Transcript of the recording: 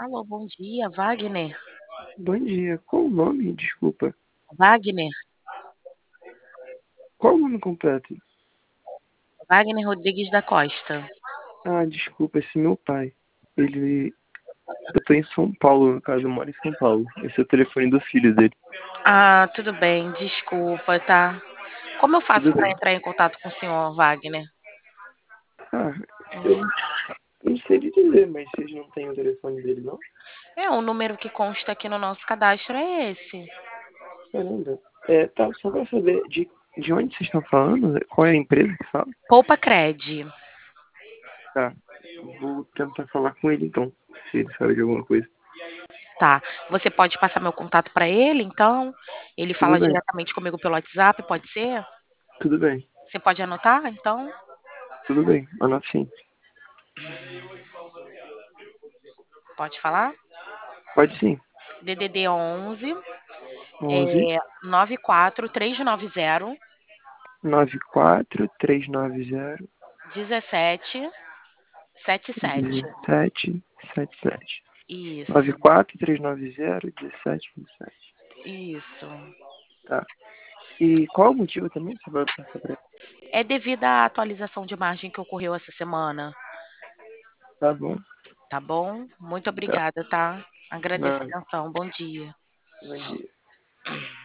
Alô, bom dia, Wagner. Bom dia. Qual o nome? Desculpa. Wagner, Qual o nome completo? Wagner Rodrigues da Costa. Ah, desculpa, esse é meu pai. Ele. Eu tô em São Paulo, no caso, eu moro em São Paulo. Esse é o telefone do filho dele. Ah, tudo bem, desculpa, tá? Como eu faço Tudo para bem. entrar em contato com o senhor, Wagner? Ah, eu não sei lhe dizer, mas vocês não têm o telefone dele, não? O número que consta aqui no nosso cadastro é esse. Caramba. Tá, só pra saber, de onde vocês estão falando? Qual é a empresa que fala? Poupa Cred. Tá, vou tentar falar com ele então, se ele sabe de alguma coisa. Tá. Você pode passar meu contato para ele, então? Ele Tudo fala bem, diretamente comigo pelo WhatsApp, pode ser? tudo bem, Você pode anotar, então? tudo bem. Anota sim. Pode falar? Pode sim. DDD 11 11 94390 94390 17 77. 1777. Isso, 94390 1777. isso. Tá. E qual o motivo também? Você vai passar pra ele? É devido à atualização de margem que ocorreu essa semana, Tá bom. tá bom? Muito Tá. obrigada, tá? Agradeço a Nada. atenção. Bom dia. Bom dia.